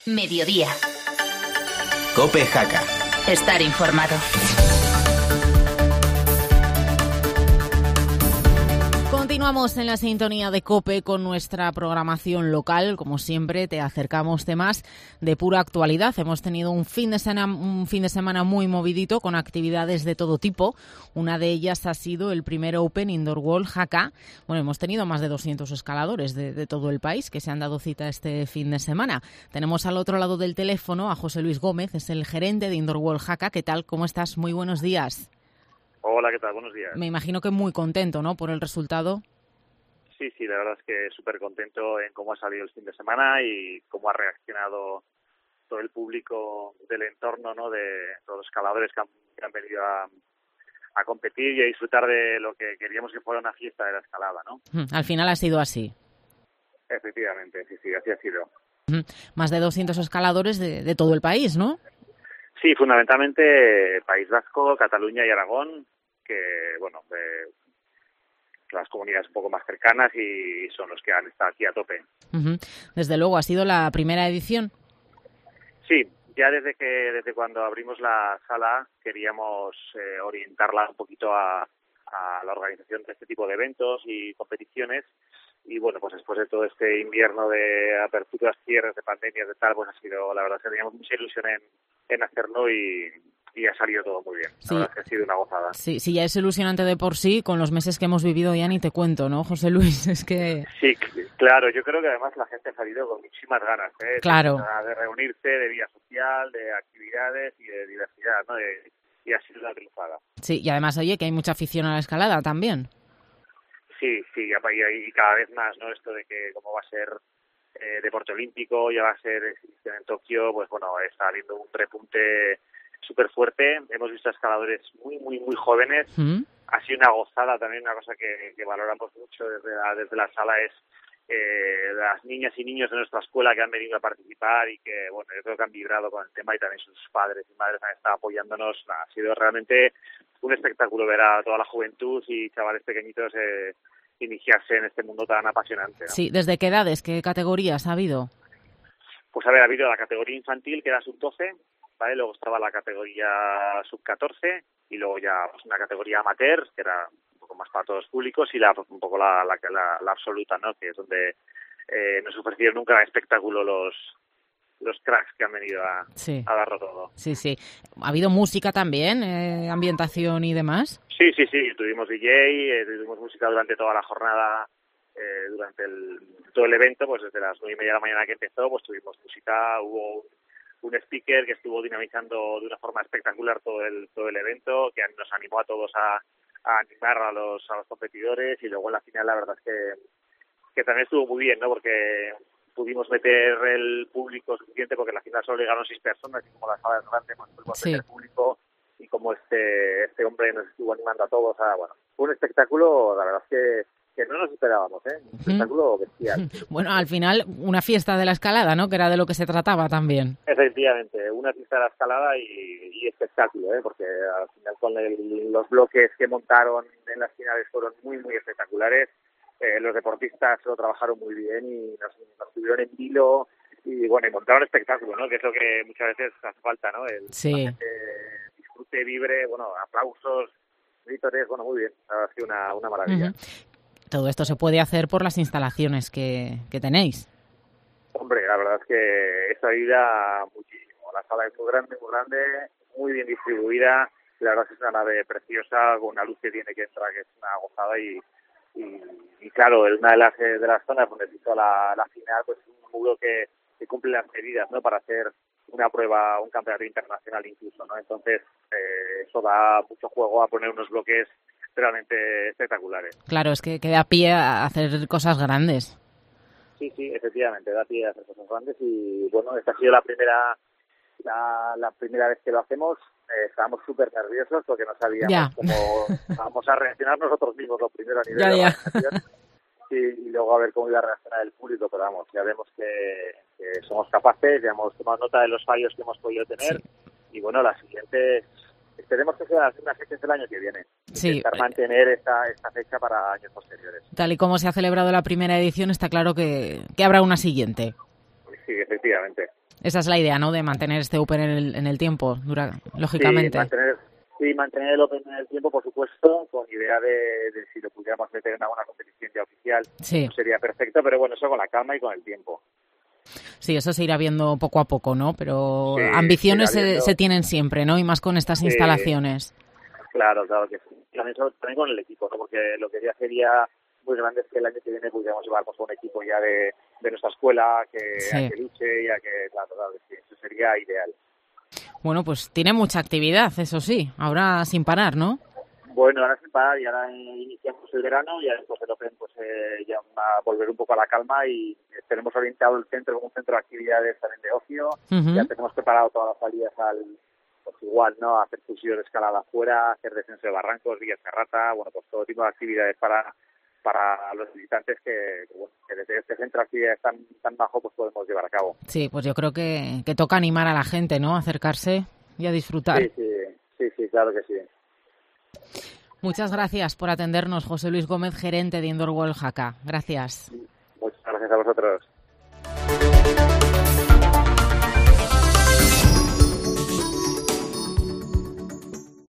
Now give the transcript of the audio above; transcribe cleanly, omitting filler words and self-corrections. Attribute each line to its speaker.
Speaker 1: Mediodía.
Speaker 2: COPE Jaca.
Speaker 1: Estar informado.
Speaker 3: Continuamos en la sintonía de COPE con nuestra programación local. Como siempre, te acercamos temas de pura actualidad. Hemos tenido un fin de semana muy movidito con actividades de todo tipo. Una de ellas ha sido el primer Open Indoor Wall Jaca. Bueno, hemos tenido más de 200 escaladores de todo el país que se han dado cita este fin de semana. Tenemos al otro lado del teléfono a José Luis Gómez, es el gerente de Indoor Wall Jaca. ¿Qué tal? ¿Cómo estás? Muy buenos días.
Speaker 4: Hola, ¿qué tal? Buenos días.
Speaker 3: Me imagino que muy contento, ¿no?, por el resultado.
Speaker 4: Sí, la verdad es que súper contento en cómo ha salido el fin de semana y cómo ha reaccionado todo el público del entorno, ¿no?, de todos los escaladores que han venido a competir y a disfrutar de lo que queríamos que fuera una fiesta de la escalada, ¿no?
Speaker 3: Al final ha sido así.
Speaker 4: Efectivamente, sí, así ha sido.
Speaker 3: Más de 200 escaladores de todo el país, ¿no?
Speaker 4: Sí, fundamentalmente País Vasco, Cataluña y Aragón, que, bueno, las comunidades un poco más cercanas y son los que han estado aquí a tope.
Speaker 3: Desde luego, ¿ha sido la primera edición?
Speaker 4: Sí, ya desde cuando abrimos la sala queríamos orientarla un poquito a la organización de este tipo de eventos y competiciones. Y bueno, pues después de todo este invierno de aperturas, cierres, de pandemias, de tal, pues ha sido, la verdad, que teníamos mucha ilusión en hacerlo y ha salido todo muy bien.
Speaker 3: Sí.
Speaker 4: La verdad es que ha sido una gozada.
Speaker 3: Sí, ya es ilusionante de por sí, con los meses que hemos vivido ya ni te cuento, ¿no, José Luis? Es que...
Speaker 4: Sí, claro, yo creo que además la gente ha salido con muchísimas ganas,
Speaker 3: Claro.
Speaker 4: De reunirse, de vida social, de actividades y de diversidad, ¿no? Y ha sido una triunfada.
Speaker 3: Sí, y además, oye, que hay mucha afición a la escalada también.
Speaker 4: Sí, y cada vez más, ¿no? Esto de que como va a ser deporte olímpico, ya va a ser exhibición en Tokio, pues bueno, está habiendo un repunte súper fuerte. Hemos visto a escaladores muy jóvenes. Ha sido una gozada también, una cosa que valoramos mucho desde la sala es las niñas y niños de nuestra escuela que han venido a participar y que, bueno, yo creo que han vibrado con el tema y también sus padres y madres han estado apoyándonos. Ha sido realmente un espectáculo ver a toda la juventud y chavales pequeñitos iniciarse en este mundo tan apasionante, ¿no?
Speaker 3: Sí, ¿desde qué edades, qué categorías ha habido?
Speaker 4: Pues a ver, ha habido la categoría infantil, que era sub-12, ¿vale? Luego estaba la categoría sub-14 y luego ya pues una categoría amateur, que era un poco más para todos los públicos, y un poco la absoluta, ¿no? Que es donde nos ofrecieron un gran espectáculo los cracks que han venido a darlo todo.
Speaker 3: Sí. ¿Ha habido música también, ambientación y demás?
Speaker 4: Sí. Tuvimos DJ, tuvimos música durante toda la jornada, durante todo el evento, pues desde las 9:30 de la mañana que empezó, pues tuvimos música, hubo un speaker que estuvo dinamizando de una forma espectacular todo el evento, que nos animó a todos a animar a los competidores, y luego en la final la verdad es que también estuvo muy bien, ¿no? Porque pudimos meter el público suficiente, porque en la final solo llegaron 6 personas, y como la sala es grande, pues pudimos meter público, y como este hombre nos estuvo animando a todos, bueno, fue un espectáculo, la verdad es que no nos esperábamos, un espectáculo bestial.
Speaker 3: Bueno, al final una fiesta de la escalada, ¿no?, que era de lo que se trataba también.
Speaker 4: Efectivamente, una fiesta de la escalada y espectáculo, porque al final con los bloques que montaron en las finales fueron muy espectaculares. Los deportistas lo trabajaron muy bien y nos tuvieron en vilo y bueno, y montaron espectáculo, ¿no? Que es lo que muchas veces hace falta, ¿no?
Speaker 3: Sí.
Speaker 4: La gente disfrute, vibre, bueno, aplausos, vítores, bueno, muy bien, ha sido una maravilla.
Speaker 3: Todo esto se puede hacer por las instalaciones que tenéis.
Speaker 4: Hombre, la verdad es que esto ayuda muchísimo. La sala es muy grande, muy bien distribuida. La verdad es que es una nave preciosa, con una luz que tiene que entrar, que es una gozada y claro, en una de las zonas donde se hizo la final, pues es un muro que cumple las medidas, ¿no?, para hacer una prueba, un campeonato internacional incluso, ¿no? Entonces, eso da mucho juego a poner unos bloques realmente espectaculares.
Speaker 3: Claro, es que da pie a hacer cosas grandes.
Speaker 4: Sí, efectivamente, da pie a hacer cosas grandes y bueno, esta ha sido la primera vez que lo hacemos. Estábamos súper nerviosos porque no sabíamos cómo vamos a reaccionar nosotros mismos, lo primero a nivel de organización y luego a ver cómo iba a reaccionar el público, pero vamos, ya vemos que somos capaces, ya hemos tomado nota de los fallos que hemos podido tener y bueno, las siguientes esperemos que sean las mismas fechas del año que viene. Intentar mantener esta fecha para años posteriores.
Speaker 3: Tal y como se ha celebrado la primera edición, está claro que habrá una siguiente.
Speaker 4: Sí, efectivamente.
Speaker 3: Esa es la idea, ¿no?, de mantener este Open en el tiempo, lógicamente.
Speaker 4: Mantener el Open en el tiempo, por supuesto, con idea de si lo pudiéramos meter en alguna competición ya oficial, pues sería perfecto, pero bueno, eso con la calma y con el tiempo.
Speaker 3: Sí, eso se irá viendo poco a poco, ¿no? Pero ambiciones se tienen siempre, ¿no? Y más con estas instalaciones.
Speaker 4: Claro que sí. También con el equipo, ¿no? Porque lo que ya sería muy grande es que el año que viene pudiéramos llevar pues, un equipo ya de nuestra escuela que luche y a que, claro que sí, eso sería ideal.
Speaker 3: Bueno, pues tiene mucha actividad, eso sí, ahora sin parar, ¿no?
Speaker 4: Bueno, ahora sin parar y ahora iniciamos el verano y después el Open pues ya va a volver un poco a la calma y tenemos orientado el centro como un centro de actividades también de ocio. Ya tenemos preparado todas las salidas pues igual, ¿no? Hacer fusión de escalada afuera, hacer descenso de barrancos, vías ferrata, bueno, pues todo tipo de actividades para los visitantes que desde este centro de actividades tan bajo pues podemos llevar a cabo.
Speaker 3: Sí, pues yo creo que toca animar a la gente, ¿no? A acercarse y a disfrutar.
Speaker 4: Sí, claro que sí.
Speaker 3: Muchas gracias por atendernos, José Luis Gómez, gerente de Indoor World Jaca. Gracias.
Speaker 4: Muchas gracias a vosotros.